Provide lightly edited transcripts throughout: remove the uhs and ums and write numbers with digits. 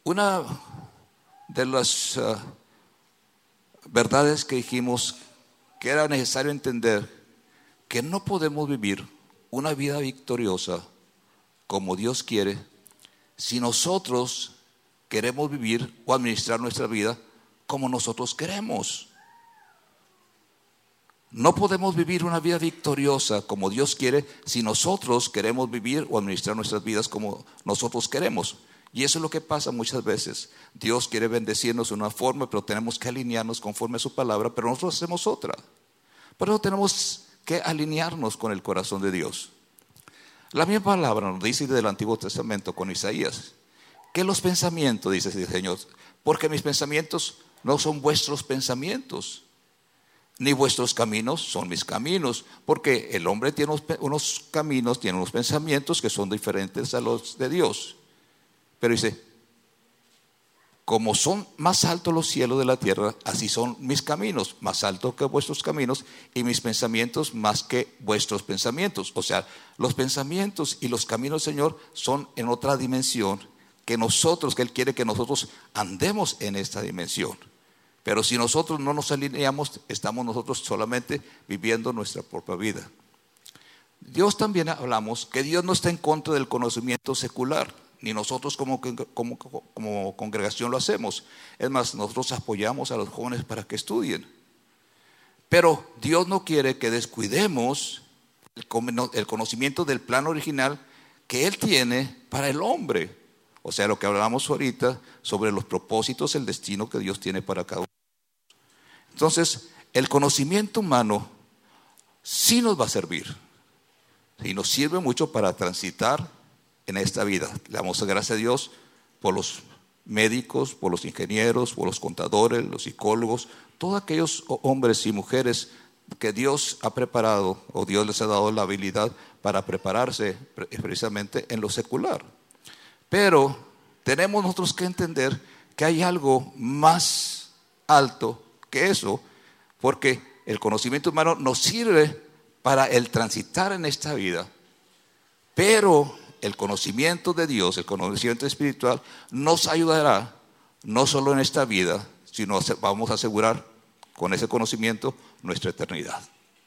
Una de las verdades que dijimos que era necesario entender que no podemos vivir una vida victoriosa como Dios quiere si nosotros queremos vivir o administrar nuestra vida como nosotros queremos. No podemos vivir una vida victoriosa como Dios quiere si nosotros queremos vivir o administrar nuestras vidas como nosotros queremos. Y eso es lo que pasa muchas veces. Dios quiere bendecirnos de una forma, pero tenemos que alinearnos conforme a su palabra, pero nosotros hacemos otra. Por eso tenemos que alinearnos con el corazón de Dios. La misma palabra nos dice desde el Antiguo Testamento con Isaías, que los pensamientos, dice el Señor, porque mis pensamientos no son vuestros pensamientos, ni vuestros caminos son mis caminos, porque el hombre tiene unos caminos, tiene unos pensamientos que son diferentes a los de Dios. Pero dice, como son más altos los cielos de la tierra, así son mis caminos, más altos que vuestros caminos, y mis pensamientos más que vuestros pensamientos. O sea, los pensamientos y los caminos del Señor son en otra dimensión que Él quiere que nosotros andemos en esta dimensión. Pero si nosotros no nos alineamos, estamos nosotros solamente viviendo nuestra propia vida. Dios también hablamos que Dios no está en contra del conocimiento secular, ni nosotros como congregación lo hacemos. Es más, nosotros apoyamos a los jóvenes para que estudien. Pero Dios no quiere que descuidemos el conocimiento del plan original que Él tiene para el hombre. O sea, lo que hablamos ahorita sobre los propósitos, el destino que Dios tiene para cada uno. Entonces, el conocimiento humano sí nos va a servir. Y nos sirve mucho para transitar en esta vida. Le damos gracias a Dios por los médicos, por los ingenieros, por los contadores, los psicólogos, todos aquellos hombres y mujeres que Dios ha preparado o Dios les ha dado la habilidad para prepararse precisamente en lo secular. Pero tenemos nosotros que entender que hay algo más alto que eso, porque el conocimiento humano nos sirve para el transitar en esta vida, pero el conocimiento de Dios, el conocimiento espiritual, nos ayudará no solo en esta vida, sino vamos a asegurar con ese conocimiento nuestra eternidad.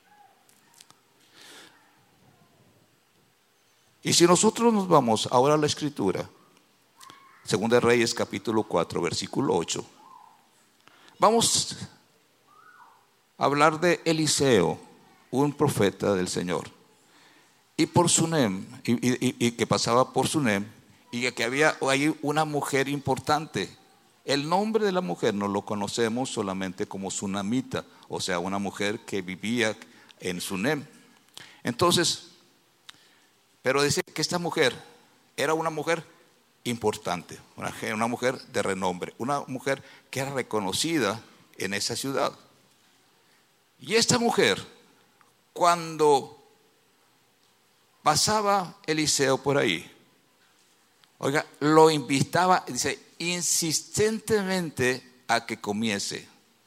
Y si nosotros nos vamos ahora a la Escritura, Segunda de Reyes capítulo 4, versículo 8, vamos a hablar de Eliseo, un profeta del Señor. Y por Sunem, y que pasaba por Sunem, y que había ahí una mujer importante. El nombre de la mujer no lo conocemos solamente como Sunamita, o sea, una mujer que vivía en Sunem. Entonces, pero dice que esta mujer era una mujer importante, una mujer de renombre, una mujer que era reconocida en esa ciudad. Y esta mujer, cuando pasaba Eliseo por ahí, oiga, lo invitaba, dice, insistentemente a que comiese.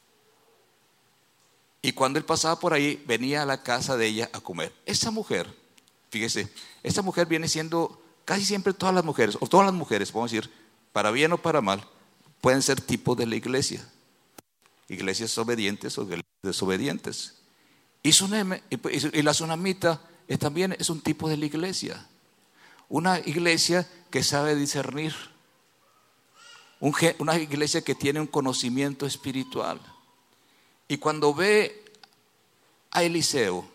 Y cuando él pasaba por ahí, venía a la casa de ella a comer. Esa mujer, fíjese, esta mujer viene siendo casi siempre todas las mujeres, o todas las mujeres, vamos a decir, para bien o para mal, pueden ser tipos de la iglesia. Iglesias obedientes o desobedientes. Y la sunamita también es un tipo de la iglesia. Una iglesia que sabe discernir. Una iglesia que tiene un conocimiento espiritual. Y cuando ve a Eliseo,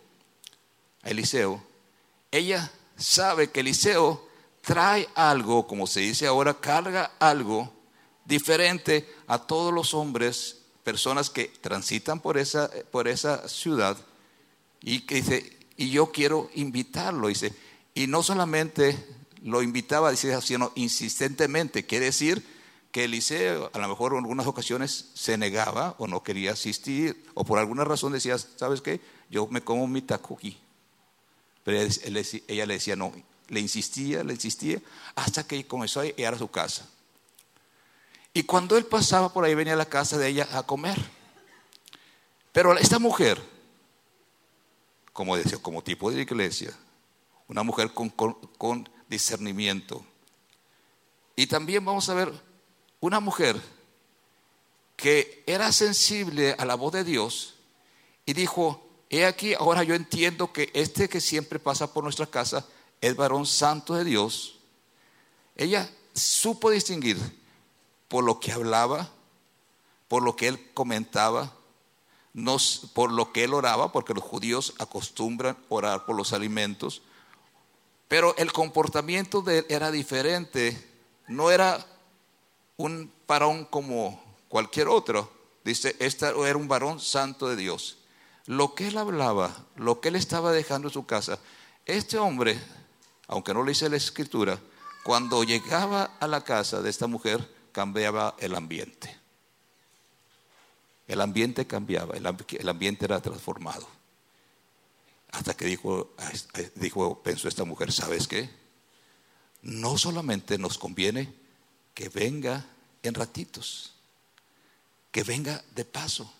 ella sabe que Eliseo trae algo, como se dice ahora, carga algo diferente a todos los hombres, personas que transitan por esa ciudad, y que dice, y yo quiero invitarlo, dice, y no solamente lo invitaba, dice, sino insistentemente. Quiere decir que Eliseo a lo mejor en algunas ocasiones se negaba o no quería asistir, o por alguna razón decía, ¿sabes qué? Yo me como mi taco aquí. Pero ella le decía no, le insistía, hasta que comenzó a ir a su casa. Y cuando él pasaba por ahí, venía a la casa de ella a comer. Pero esta mujer, como decía, como tipo de iglesia, una mujer con discernimiento. Y también vamos a ver una mujer que era sensible a la voz de Dios y dijo: he aquí, ahora yo entiendo que este que siempre pasa por nuestra casa es varón santo de Dios. Ella supo distinguir por lo que hablaba, por lo que él comentaba, no por lo que él oraba, porque los judíos acostumbran orar por los alimentos, pero el comportamiento de él era diferente. No era un varón como cualquier otro. Dice, este era un varón santo de Dios. Lo que él hablaba, lo que él estaba dejando en su casa, este hombre, aunque no le dice la escritura, cuando llegaba a la casa de esta mujer, cambiaba el ambiente. El ambiente cambiaba, el ambiente era transformado. Hasta que pensó esta mujer: ¿sabes qué? No solamente nos conviene que venga en ratitos, que venga de paso,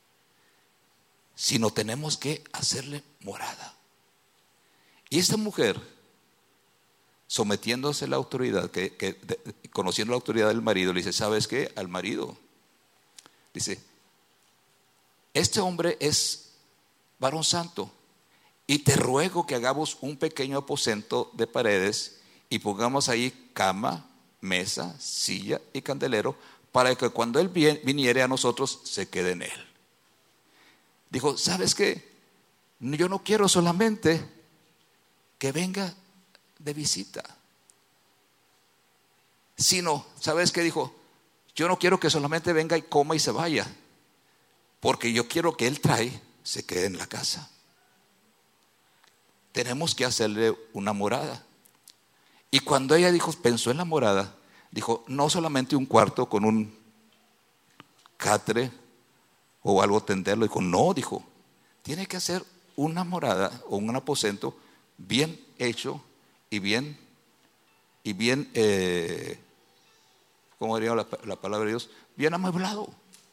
sino tenemos que hacerle morada. Y esta mujer, sometiéndose a la autoridad, conociendo la autoridad del marido, le dice: ¿sabes qué? Al marido dice: este hombre es varón santo, y te ruego que hagamos un pequeño aposento de paredes y pongamos ahí cama, mesa, silla y candelero, para que cuando él viniere a nosotros se quede en él. Dijo: ¿sabes qué? Yo no quiero solamente que venga de visita, sino, ¿sabes qué dijo? Yo no quiero que solamente venga y coma y se vaya, porque yo quiero que él se quede en la casa. Tenemos que hacerle una morada. Y cuando ella pensó en la morada, dijo: no solamente un cuarto con un catre o algo tenderlo. Dijo: no, dijo, tiene que hacer una morada o un aposento bien hecho y bien, ¿cómo diría la palabra de Dios? Bien amueblado,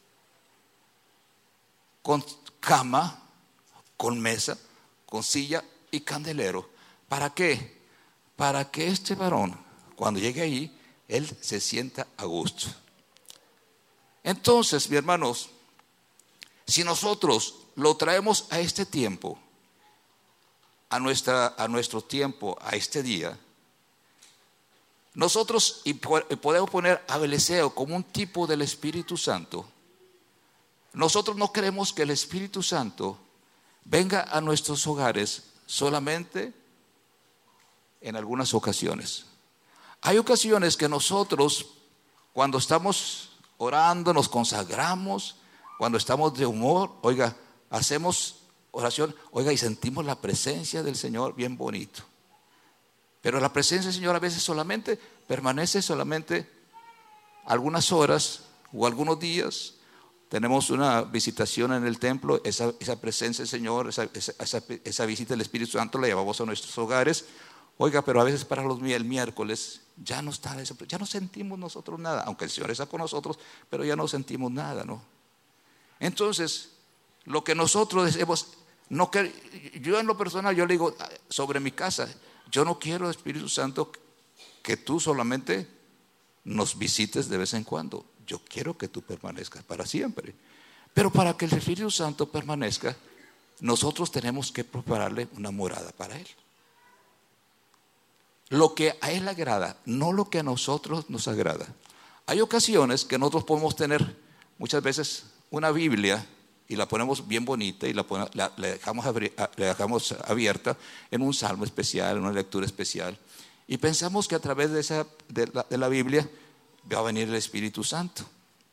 con cama, con mesa, con silla y candelero. ¿Para qué? Para que este varón, cuando llegue ahí, él se sienta a gusto. Entonces, mis hermanos, si nosotros lo traemos a este tiempo, a nuestro tiempo, a este día, nosotros podemos poner a Eliseo como un tipo del Espíritu Santo. Nosotros no queremos que el Espíritu Santo venga a nuestros hogares solamente en algunas ocasiones. Hay ocasiones que nosotros, cuando estamos orando, nos consagramos, cuando estamos de humor, hacemos oración, y sentimos la presencia del Señor bien bonito. Pero la presencia del Señor a veces permanece solamente algunas horas o algunos días. Tenemos una visitación en el templo, esa presencia del Señor, esa visita del Espíritu Santo la llevamos a nuestros hogares. Pero a veces para el miércoles ya no está, ya no sentimos nosotros nada, aunque el Señor está con nosotros, pero ya no sentimos nada, ¿no? Entonces, lo que nosotros decimos, yo en lo personal, yo le digo sobre mi casa: yo no quiero, Espíritu Santo, que tú solamente nos visites de vez en cuando. Yo quiero que tú permanezcas para siempre. Pero para que el Espíritu Santo permanezca, nosotros tenemos que prepararle una morada para Él. Lo que a Él le agrada, no lo que a nosotros nos agrada. Hay ocasiones que nosotros podemos tener muchas veces una Biblia y la ponemos bien bonita y la dejamos abierta en un salmo especial, en una lectura especial, y pensamos que a través de la Biblia va a venir el Espíritu Santo.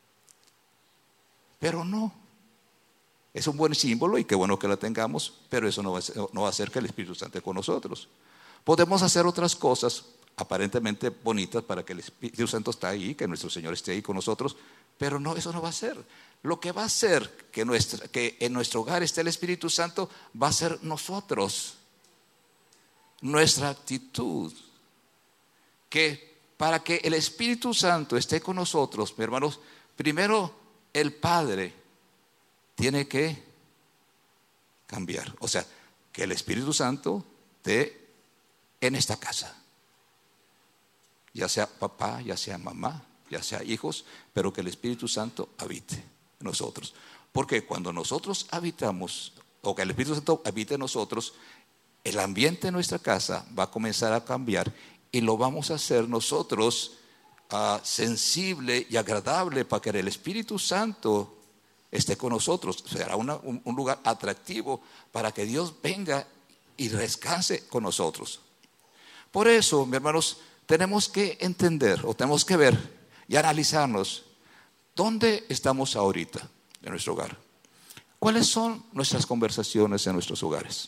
Pero no. Es un buen símbolo y qué bueno que la tengamos, pero eso no va a hacer que el Espíritu Santo esté con nosotros. Podemos hacer otras cosas aparentemente bonitas para que el Espíritu Santo esté ahí, que nuestro Señor esté ahí con nosotros, pero no, eso no va a ser. Lo que va a hacer que en nuestro hogar esté el Espíritu Santo va a ser nosotros, nuestra actitud. Que para que el Espíritu Santo esté con nosotros, mis hermanos, primero el Padre tiene que cambiar. O sea, que el Espíritu Santo esté en esta casa, ya sea papá, ya sea mamá, ya sea hijos, pero que el Espíritu Santo habite en nosotros. Porque cuando nosotros habitamos, o que el Espíritu Santo habite en nosotros, el ambiente de nuestra casa va a comenzar a cambiar y lo vamos a hacer nosotros sensible y agradable para que el Espíritu Santo esté con nosotros. Será un lugar atractivo para que Dios venga y descanse con nosotros. Por eso, mis hermanos, tenemos que entender o tenemos que ver y analizarnos dónde estamos ahorita en nuestro hogar. ¿Cuáles son nuestras conversaciones en nuestros hogares?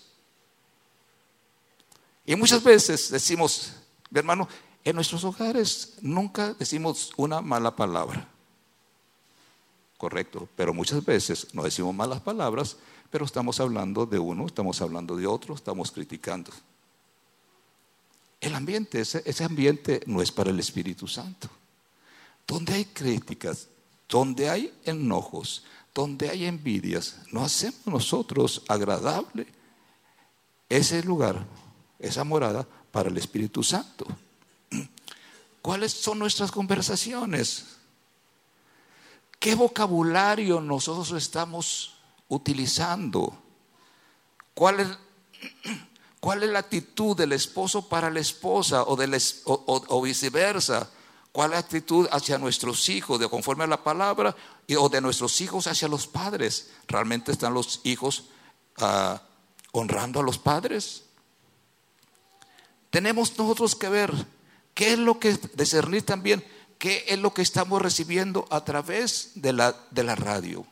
Y muchas veces decimos, mi hermano, en nuestros hogares nunca decimos una mala palabra. Correcto, pero muchas veces no decimos malas palabras, pero estamos hablando de uno, estamos hablando de otro, estamos criticando. El ambiente, ese ambiente no es para el Espíritu Santo. Donde hay críticas, donde hay enojos, donde hay envidias, no hacemos nosotros agradable ese lugar, esa morada para el Espíritu Santo. ¿Cuáles son nuestras conversaciones? ¿Qué vocabulario nosotros estamos utilizando? ¿Cuál es la actitud del esposo para la esposa o viceversa? ¿Cuál es la actitud hacia nuestros hijos de conforme a la palabra o de nuestros hijos hacia los padres? ¿Realmente están los hijos honrando a los padres? Tenemos nosotros que ver qué es lo que discernir también, qué es lo que estamos recibiendo a través de la radio,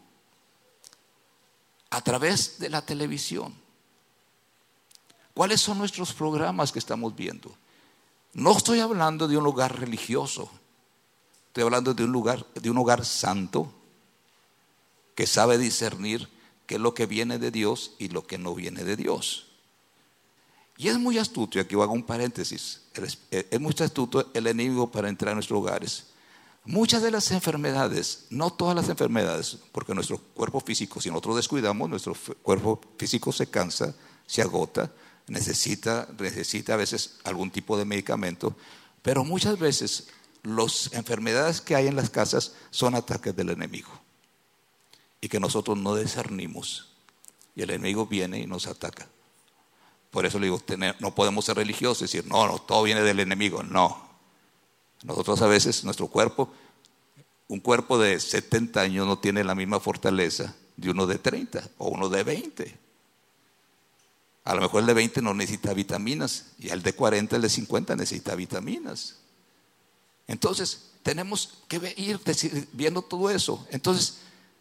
a través de la televisión. ¿Cuáles son nuestros programas que estamos viendo? No estoy hablando de un lugar religioso, estoy hablando de un hogar santo que sabe discernir qué es lo que viene de Dios y lo que no viene de Dios. Y es muy astuto, y aquí hago un paréntesis, es muy astuto el enemigo para entrar a nuestros hogares. Muchas de las enfermedades, no todas las enfermedades, porque nuestro cuerpo físico, si nosotros descuidamos, nuestro cuerpo físico se cansa, se agota, necesita a veces algún tipo de medicamento, pero muchas veces las enfermedades que hay en las casas son ataques del enemigo y que nosotros no discernimos y el enemigo viene y nos ataca. Por eso le digo, no podemos ser religiosos y decir, no, todo viene del enemigo. No, nosotros a veces nuestro cuerpo, un cuerpo de 70 años no tiene la misma fortaleza de uno de 30 o uno de 20. A lo mejor el de 20 no necesita vitaminas y el de 40, el de 50 necesita vitaminas. Entonces tenemos que ir viendo todo eso. Entonces,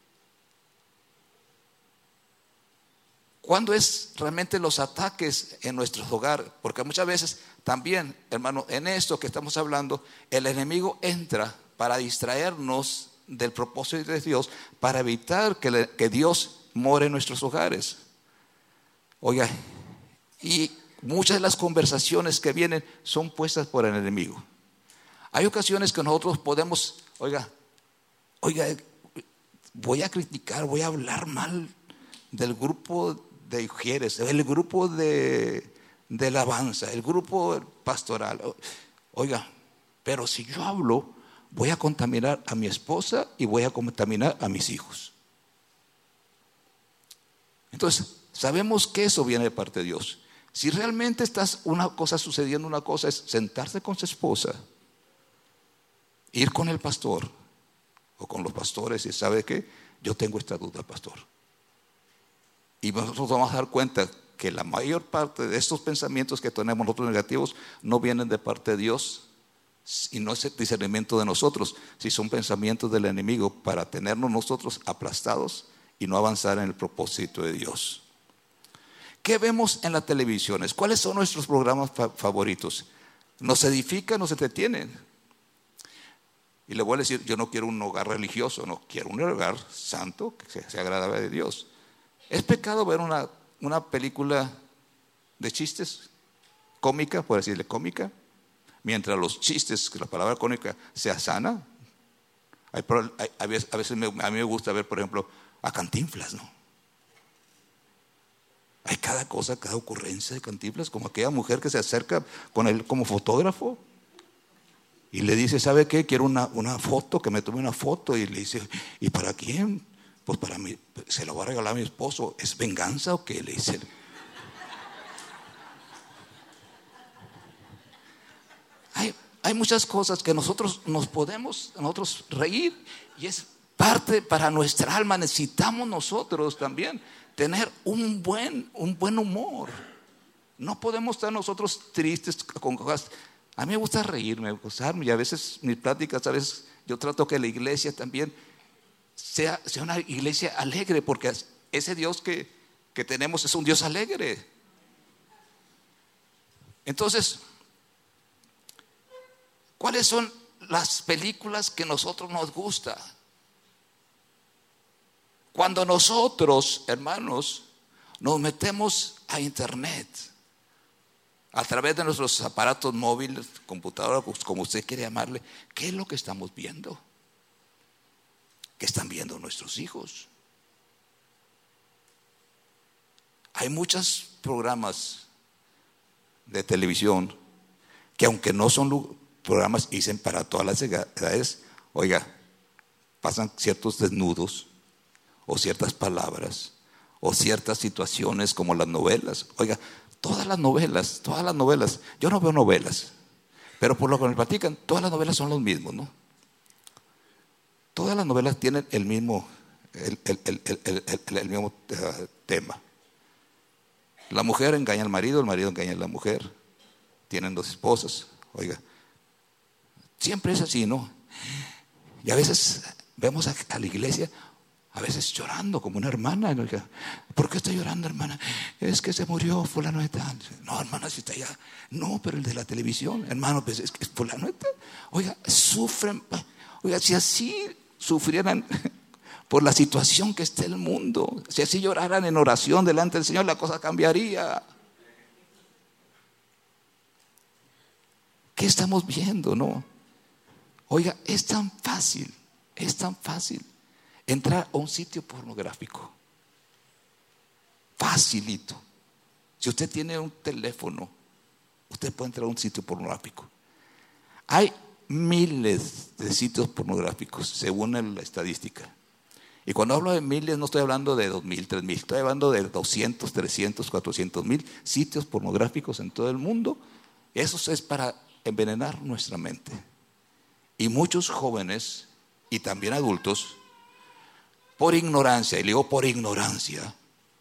¿cuándo es realmente los ataques en nuestros hogares? Porque muchas veces también, hermano, en esto que estamos hablando, el enemigo entra para distraernos del propósito de Dios, para evitar que Dios more en nuestros hogares. Oiga, y muchas de las conversaciones que vienen son puestas por el enemigo. Hay ocasiones que nosotros podemos, oiga, voy a criticar, voy a hablar mal del grupo de mujeres, el grupo de alabanza, el grupo pastoral. Oiga, pero si yo hablo, voy a contaminar a mi esposa y voy a contaminar a mis hijos. Entonces, sabemos que eso viene de parte de Dios. Si realmente estás una cosa sucediendo, una cosa es sentarse con su esposa, ir con el pastor o con los pastores y ¿sabe qué? Yo tengo esta duda, pastor. Y nosotros vamos a dar cuenta que la mayor parte de estos pensamientos que tenemos nosotros negativos no vienen de parte de Dios y no es el discernimiento de nosotros, si son pensamientos del enemigo para tenernos nosotros aplastados y no avanzar en el propósito de Dios. ¿Qué vemos en las televisiones? ¿Cuáles son nuestros programas favoritos? ¿Nos edifican, nos entretienen? Y le voy a decir, yo no quiero un hogar religioso, no quiero un hogar santo que sea agradable a Dios. ¿Es pecado ver una película de chistes cómica, por decirle cómica? Mientras los chistes, que la palabra cómica sea sana. A veces a mí me gusta ver, por ejemplo, a Cantinflas, ¿no? Hay cada cosa, cada ocurrencia de Cantinflas, como aquella mujer que se acerca con él como fotógrafo. Y le dice, ¿sabe qué? Quiero una foto, que me tome una foto. Y le dice, ¿y para quién? Pues para mí, se lo voy a regalar a mi esposo. ¿Es venganza o qué? Le dice. Hay muchas cosas que nosotros nos podemos reír, y es parte para nuestra alma. Necesitamos nosotros también tener un buen humor. No podemos estar nosotros tristes con cosas. A mí me gusta reírme, gozarme, y a veces mis pláticas, a veces yo trato que la iglesia también sea una iglesia alegre, porque ese Dios que tenemos es un Dios alegre. Entonces, ¿cuáles son las películas que a nosotros nos gusta? Cuando nosotros, hermanos, nos metemos a internet, a través de nuestros aparatos móviles, computadoras, como usted quiere llamarle, ¿qué es lo que estamos viendo? ¿Qué están viendo nuestros hijos? Hay muchos programas de televisión que, aunque no son programas, dicen para todas las edades, oiga, pasan ciertos desnudos o ciertas palabras o ciertas situaciones, como las novelas. Oiga, todas las novelas, yo no veo novelas, pero por lo que me platican, todas las novelas son los mismos, ¿no? Todas las novelas tienen el mismo tema. La mujer engaña al marido, el marido engaña a la mujer. Tienen dos esposas. Oiga, siempre es así, ¿no? Y a veces vemos a la iglesia, a veces llorando como una hermana. Oiga, ¿por qué está llorando, hermana? Es que se murió fulano de tal. No, hermana, si está allá. No, pero el de la televisión, hermano, pues es que es fulano de tal. Oiga, sufren. Oiga, si así sufrieran por la situación que está el mundo, si así lloraran en oración delante del Señor, la cosa cambiaría. ¿Qué estamos viendo, no? Oiga, es tan fácil entrar a un sitio pornográfico. Facilito. Si usted tiene un teléfono, usted puede entrar a un sitio pornográfico. Hay miles de sitios pornográficos, según la estadística. Y cuando hablo de miles, no estoy hablando de 2,000, 3,000, estoy hablando de 200, 300, 400,000 sitios pornográficos en todo el mundo. Eso es para envenenar nuestra mente. Y muchos jóvenes y también adultos, por ignorancia, y digo por ignorancia,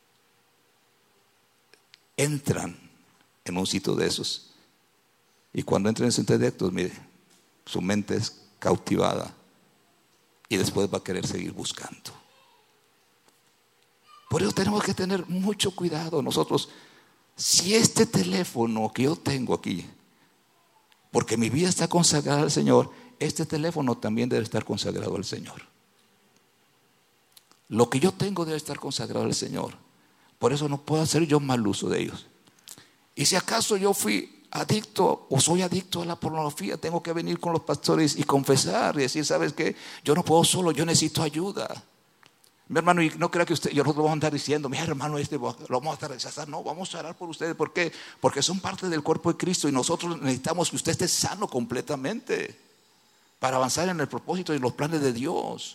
entran en un sitio de esos. Y cuando entran en sitios directos, mire, su mente es cautivada y después va a querer seguir buscando. Por eso tenemos que tener mucho cuidado nosotros. Si este teléfono que yo tengo aquí, porque mi vida está consagrada al Señor, este teléfono también debe estar consagrado al Señor. Lo que yo tengo debe estar consagrado al Señor. Por eso no puedo hacer yo mal uso de ellos. Y si acaso yo fui adicto o soy adicto a la pornografía, tengo que venir con los pastores y confesar y decir, ¿sabes qué? Yo no puedo solo, yo necesito ayuda. Mi hermano, y no crea que usted, yo no lo vamos a andar diciendo, mi hermano, lo vamos a estar rechazando. No, vamos a orar por ustedes. ¿Por qué? Porque son parte del cuerpo de Cristo y nosotros necesitamos que usted esté sano completamente para avanzar en el propósito y los planes de Dios.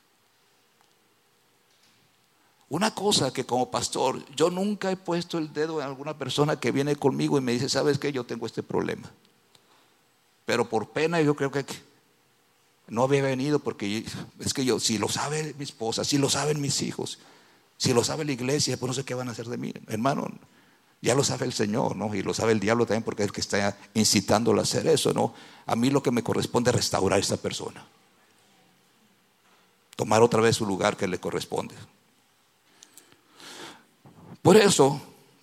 Una cosa que como pastor, yo nunca he puesto el dedo en alguna persona que viene conmigo y me dice, ¿sabes qué? Yo tengo este problema. Pero por pena yo creo que no había venido, porque es que si lo sabe mi esposa, si lo saben mis hijos, si lo sabe la iglesia, pues no sé qué van a hacer de mí. Hermano, ya lo sabe el Señor, ¿no? Y lo sabe el diablo también, porque es el que está incitándolo a hacer eso, ¿no? A mí lo que me corresponde es restaurar a esta persona. Tomar otra vez su lugar que le corresponde. Por eso,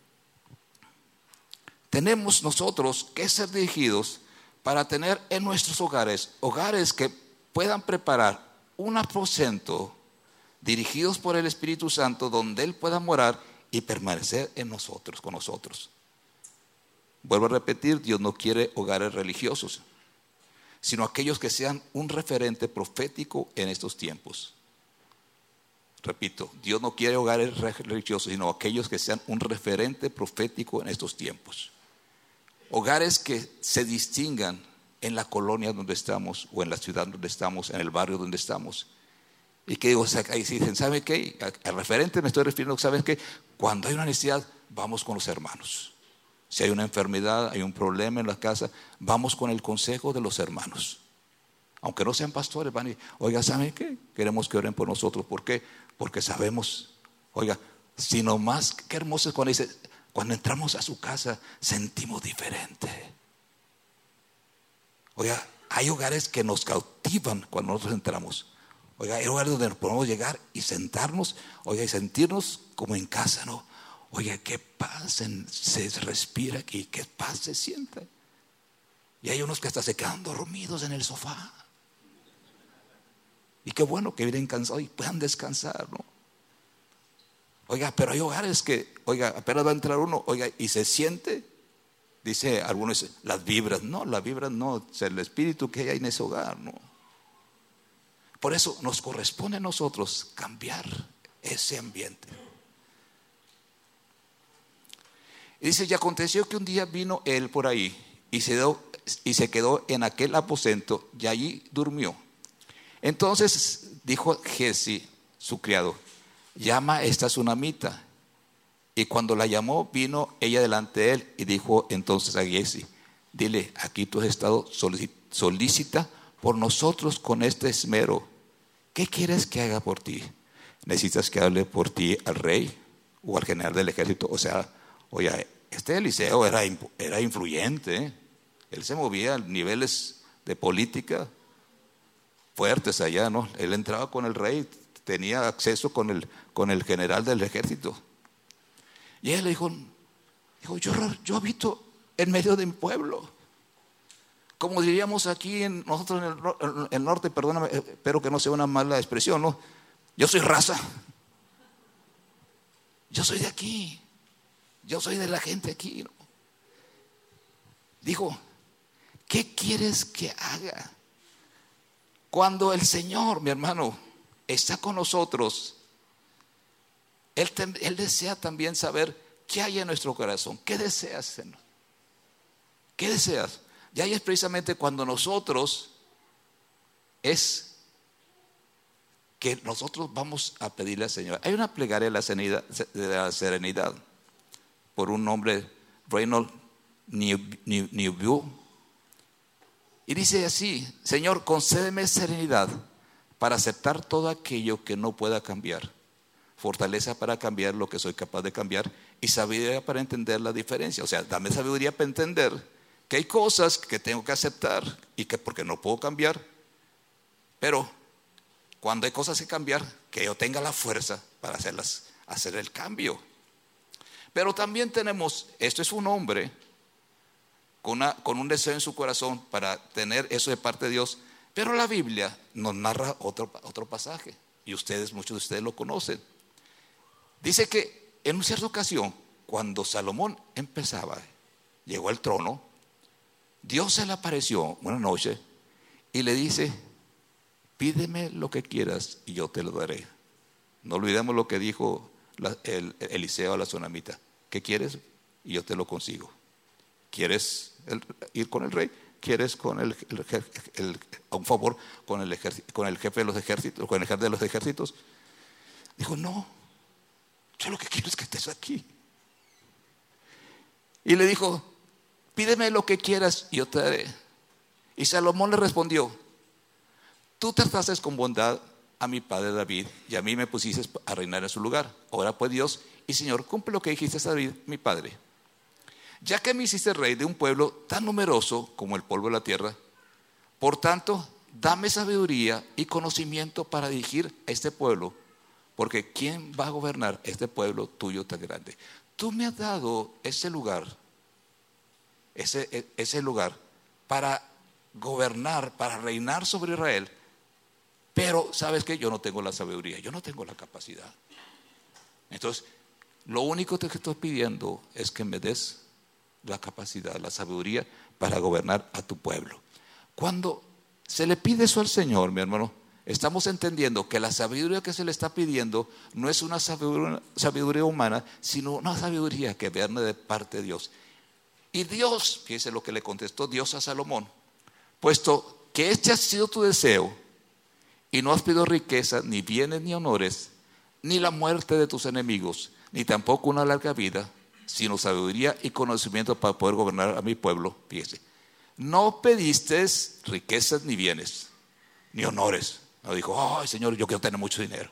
tenemos nosotros que ser dirigidos para tener en nuestros hogares que puedan preparar un aposento dirigidos por el Espíritu Santo, donde Él pueda morar y permanecer en nosotros, con nosotros. Vuelvo a repetir, Dios no quiere hogares religiosos, sino aquellos que sean un referente profético en estos tiempos. Repito, Dios no quiere hogares religiosos, sino aquellos que sean un referente profético en estos tiempos. Hogares que se distingan en la colonia donde estamos, o en la ciudad donde estamos, en el barrio donde estamos. Y que digo, o sea, ahí dicen, ¿sabe qué? Al referente me estoy refiriendo, ¿saben qué? Cuando hay una necesidad, vamos con los hermanos. Si hay una enfermedad, hay un problema en la casa, vamos con el consejo de los hermanos. Aunque no sean pastores, van y, oiga, ¿saben qué? Queremos que oren por nosotros. ¿Por qué? Porque sabemos, oiga, si nomás, qué hermoso es cuando dice, cuando entramos a su casa, sentimos diferente. Oiga, hay hogares que nos cautivan cuando nosotros entramos. Oiga, hay hogares donde podemos llegar y sentarnos, oiga, y sentirnos como en casa, ¿no? Oiga, qué paz se respira aquí, qué paz se siente. Y hay unos que hasta se quedan dormidos en el sofá. Y qué bueno que vienen cansados y puedan descansar, ¿no? Oiga, pero hay hogares que, oiga, apenas va a entrar uno, oiga, y se siente, dice algunos, las vibras no, es el espíritu que hay en ese hogar, ¿no? Por eso nos corresponde a nosotros cambiar ese ambiente. Y dice, y aconteció que un día vino él por ahí y se quedó en aquel aposento y allí durmió. Entonces dijo Giezi, su criado, llama a esta sunamita. Y cuando la llamó, vino ella delante de él y dijo entonces a Giezi, dile, aquí tú has estado solícita por nosotros con este esmero. ¿Qué quieres que haga por ti? ¿Necesitas que hable por ti al rey o al general del ejército? O sea, oye, este Eliseo era influyente, ¿eh? Él se movía a niveles de política fuertes allá, ¿no? Él entraba con el rey, tenía acceso con el general del ejército. Y él le dijo, yo habito en medio de mi pueblo. Como diríamos aquí nosotros en el norte, perdóname, espero que no sea una mala expresión, ¿no? Yo soy raza. Yo soy de aquí. Yo soy de la gente aquí, ¿no? Dijo, ¿qué quieres que haga? Cuando el Señor, mi hermano, está con nosotros, Él desea también saber qué hay en nuestro corazón. ¿Qué deseas, Señor? ¿Qué deseas? Y ahí es precisamente cuando nosotros es que nosotros vamos a pedirle al Señor. Hay una plegaria de la serenidad por un hombre, Reynold Niebuhr, y dice así, Señor, concédeme serenidad para aceptar todo aquello que no pueda cambiar, fortaleza para cambiar lo que soy capaz de cambiar y sabiduría para entender la diferencia. O sea, dame sabiduría para entender que hay cosas que tengo que aceptar y que porque no puedo cambiar, pero cuando hay cosas que cambiar, que yo tenga la fuerza para hacer el cambio. Pero también tenemos, esto es un hombre con un deseo en su corazón para tener eso de parte de Dios, pero la Biblia nos narra otro pasaje y muchos de ustedes lo conocen. Dice que en una cierta ocasión, cuando Salomón llegó al trono, Dios se le apareció una noche y le dice, pídeme lo que quieras y yo te lo daré. No olvidemos lo que dijo Eliseo a la sunamita. ¿Qué quieres? Y yo te lo consigo. ¿Quieres ir con el rey? ¿Quieres con a un favor con el jefe de los ejércitos, con el jefe de los ejércitos? Dijo, no, yo lo que quiero es que estés aquí. Y le dijo, pídeme lo que quieras y yo te daré. Y Salomón le respondió, tú trataste con bondad a mi padre David y a mí me pusiste a reinar en su lugar. Ahora pues Dios y Señor, cumple lo que dijiste a David, mi padre. Ya que me hiciste rey de un pueblo tan numeroso como el polvo de la tierra, por tanto, dame sabiduría y conocimiento para dirigir a este pueblo, porque ¿quién va a gobernar este pueblo tuyo tan grande? Tú me has dado ese lugar para gobernar, para reinar sobre Israel, pero ¿sabes qué? Yo no tengo la sabiduría, yo no tengo la capacidad. Entonces, lo único que te estoy pidiendo es que me des la capacidad, la sabiduría para gobernar a tu pueblo. Cuando se le pide eso al Señor, mi hermano, estamos entendiendo que la sabiduría que se le está pidiendo no es una sabiduría humana, sino una sabiduría que viene de parte de Dios. Y Dios, fíjese lo que le contestó Dios a Salomón, puesto que este ha sido tu deseo, y no has pedido riqueza, ni bienes, ni honores, ni la muerte de tus enemigos, ni tampoco una larga vida, sino sabiduría y conocimiento para poder gobernar a mi pueblo. Fíjese, no pediste riquezas ni bienes, ni honores. No dijo, ay Señor, yo quiero tener mucho dinero.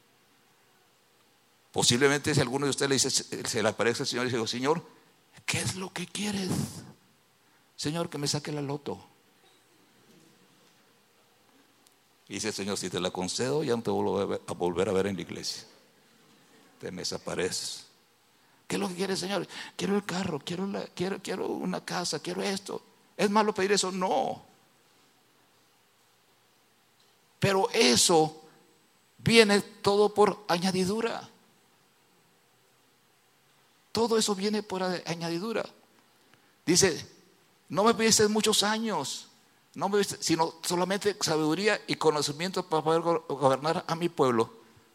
Posiblemente si alguno de ustedes le dice, se le aparece al Señor y dice, Señor, ¿qué es lo que quieres? Señor, que me saque la loto. Y dice el Señor, si te la concedo, ya no te vuelvo a volver a ver en la iglesia. Te me desapareces. ¿Qué es lo que quieres, Señor? Quiero el carro, quiero una casa, quiero esto. ¿Es malo pedir eso? No. Pero eso viene todo por añadidura. Todo eso viene por añadidura. Dice, no me pediste muchos años, no me pediste, sino solamente sabiduría y conocimiento para poder gobernar a mi pueblo.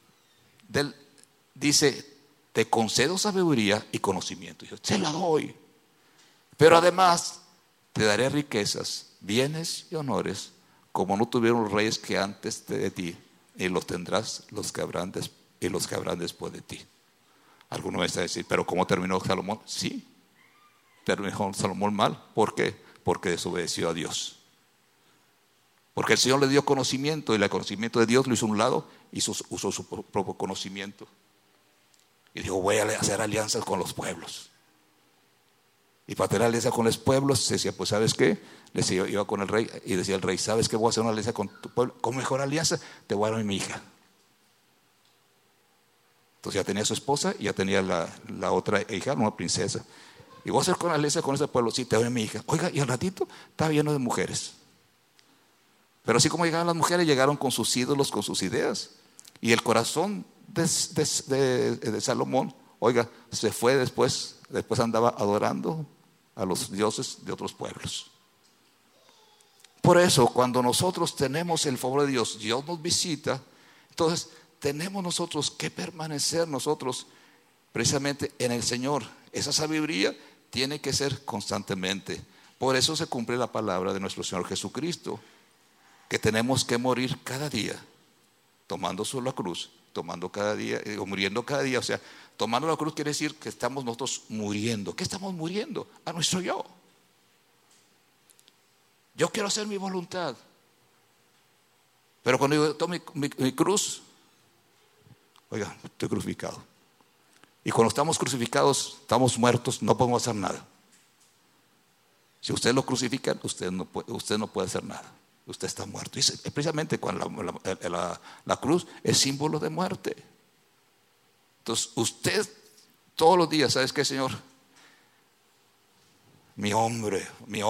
Dice, te concedo sabiduría y conocimiento. Yo te la doy. Pero además te daré riquezas, bienes y honores, como no tuvieron los reyes que antes de ti, y los tendrás los que habrán después de ti. Algunos me están a decir, pero ¿cómo terminó Salomón? Sí, terminó Salomón mal. ¿Por qué? Porque desobedeció a Dios. Porque el Señor le dio conocimiento, y el conocimiento de Dios lo hizo a un lado y usó su propio conocimiento. Y dijo, voy a hacer alianzas con los pueblos. Y para tener alianza con los pueblos, se decía, pues ¿sabes qué? Iba con el rey y decía el rey, ¿sabes qué? Voy a hacer una alianza con tu pueblo. ¿Con mejor alianza? Te voy a dar a mi hija. Entonces ya tenía su esposa y ya tenía la otra hija, una princesa. Y voy a hacer una alianza con ese pueblo. Sí, te doy a mi hija. Oiga, y al ratito estaba lleno de mujeres. Pero así como llegaban las mujeres, llegaron con sus ídolos, con sus ideas. Y el corazón de Salomón, oiga, se fue después andaba adorando a los dioses de otros pueblos. Por eso, cuando nosotros tenemos el favor de Dios, Dios nos visita, entonces tenemos nosotros que permanecer nosotros precisamente en el Señor. Esa sabiduría tiene que ser constantemente. Por eso se cumple la palabra de nuestro Señor Jesucristo, que tenemos que morir cada día, tomando su la cruz, tomando cada día, o muriendo cada día. O sea, tomando la cruz quiere decir que estamos nosotros muriendo. ¿Qué estamos muriendo? A nuestro yo. Yo quiero hacer mi voluntad. Pero cuando yo tomo mi cruz, oiga, estoy crucificado. Y cuando estamos crucificados, estamos muertos, no podemos hacer nada. Si usted lo crucifican, usted no puede hacer nada. Usted está muerto. Y precisamente cuando la cruz es símbolo de muerte. Entonces usted todos los días, ¿sabes qué, Señor? Mi hombre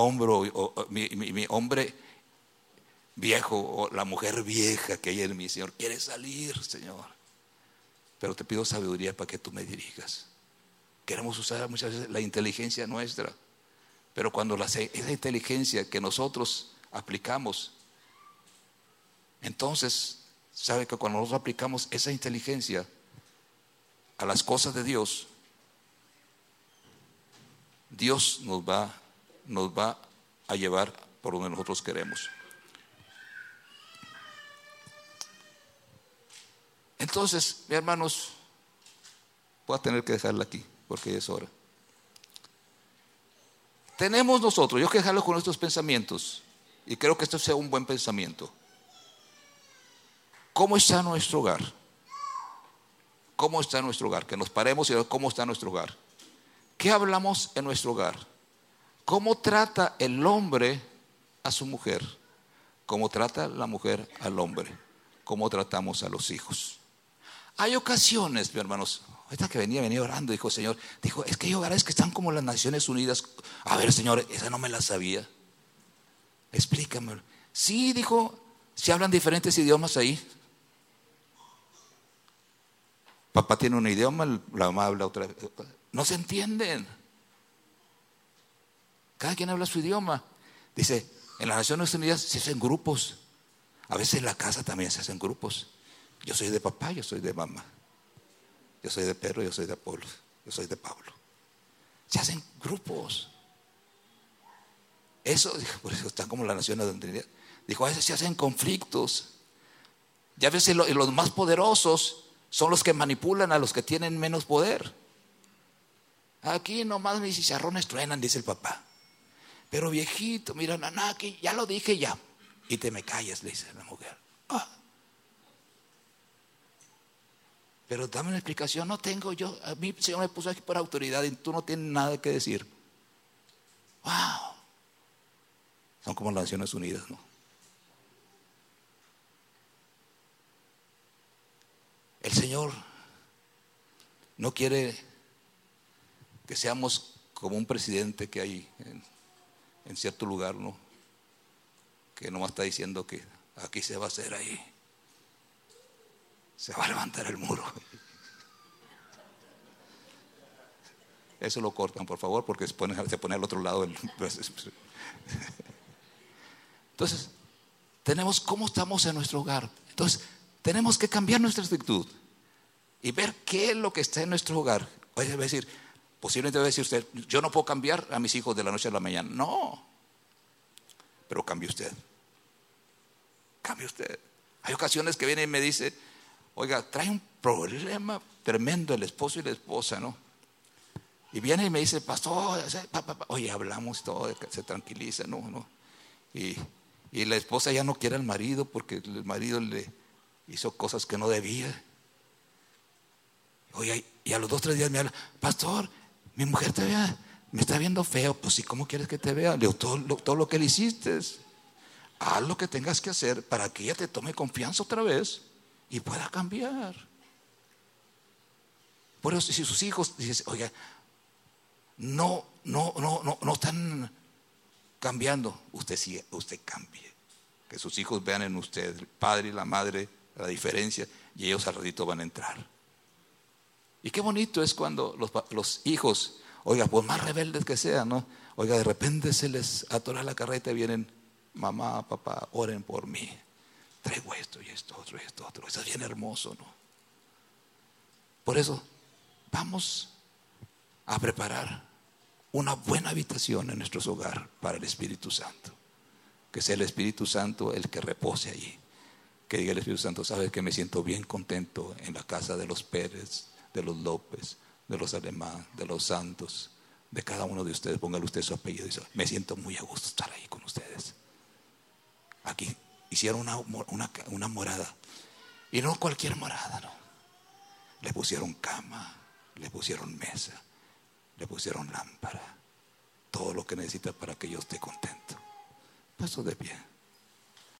viejo, o la mujer vieja que hay en mí, Señor, quiere salir, Señor. Pero te pido sabiduría para que tú me dirijas. Queremos usar muchas veces la inteligencia nuestra, pero cuando esa inteligencia que nosotros aplicamos, entonces, sabe que cuando nosotros aplicamos esa inteligencia a las cosas de Dios, Dios nos va a llevar por donde nosotros queremos. Entonces, mis hermanos, voy a tener que dejarla aquí porque ya es hora. Tenemos nosotros, yo quiero dejarlo con nuestros pensamientos, y creo que esto sea un buen pensamiento. ¿Cómo está nuestro hogar? ¿Cómo está nuestro hogar? Que nos paremos y veamos cómo está nuestro hogar. ¿Qué hablamos en nuestro hogar? ¿Cómo trata el hombre a su mujer? ¿Cómo trata la mujer al hombre? ¿Cómo tratamos a los hijos? Hay ocasiones, mis hermanos, ahorita que venía orando, dijo Señor, es que hay hogares que están como las Naciones Unidas. A ver, Señor, esa no me la sabía. Explícame. Sí, dijo, si hablan diferentes idiomas ahí. Papá tiene un idioma, la mamá habla otra. No se entienden. Cada quien habla su idioma. Dice, en las Naciones Unidas se hacen grupos. A veces en la casa también se hacen grupos. Yo soy de papá, yo soy de mamá. Yo soy de Pedro, yo soy de Apolo, yo soy de Pablo. Se hacen grupos. Eso, por eso están como las naciones de Trinidad. Dijo, a veces se hacen conflictos. Ya ves, los más poderosos son los que manipulan a los que tienen menos poder. Aquí nomás mis chicharrones truenan, dice el papá. Pero viejito, mira, no, aquí ya lo dije ya. Y te me callas, le dice la mujer. Pero dame una explicación, no tengo yo. A mí el Señor me puso aquí por autoridad y tú no tienes nada que decir. Wow. Son como las Naciones Unidas, ¿no? El Señor no quiere que seamos como un presidente que hay en cierto lugar, ¿no? Que nomás está diciendo que aquí se va a hacer, ahí se va a levantar el muro. Eso lo cortan, por favor, porque se pone al otro lado. Entonces, tenemos cómo estamos en nuestro hogar. Entonces, tenemos que cambiar nuestra actitud y ver qué es lo que está en nuestro hogar. Oye, va a decir, posiblemente va a decir usted, yo no puedo cambiar a mis hijos de la noche a la mañana. No, pero cambie usted. Cambie usted. Hay ocasiones que viene y me dice, oiga, trae un problema tremendo el esposo y la esposa, ¿no? Y viene y me dice, pastor, oye, hablamos todo, se tranquiliza, ¿no? Y la esposa ya no quiere al marido porque el marido le hizo cosas que no debía. Oye, y a los 2-3 días me habla, pastor, mi mujer me está viendo feo. Pues sí, ¿cómo quieres que te vea? Le digo, todo lo que le hiciste, haz lo que tengas que hacer para que ella te tome confianza otra vez y pueda cambiar. Por eso, si sus hijos dicen, oiga, no están cambiando, usted cambie. Que sus hijos vean en usted, el padre y la madre, la diferencia, y ellos al ratito van a entrar. Y qué bonito es cuando los hijos, oiga, por más rebeldes que sean, ¿no? Oiga, de repente se les atora la carreta y vienen, mamá, papá, oren por mí. Traigo esto y esto otro y esto otro. Eso es bien hermoso, ¿no? Por eso, vamos a preparar una buena habitación en nuestro hogar para el Espíritu Santo. Que sea el Espíritu Santo el que repose allí. Que diga el Espíritu Santo, sabes que me siento bien contento en la casa de los Pérez, de los López, de los Alemán, de los Santos, de cada uno de ustedes. Póngale usted su apellido y dice, me siento muy a gusto estar ahí con ustedes. Aquí hicieron una morada. Y no cualquier morada, no. Le pusieron cama, le pusieron mesa, le pusieron lámpara, todo lo que necesita para que yo esté contento. Paso de pie.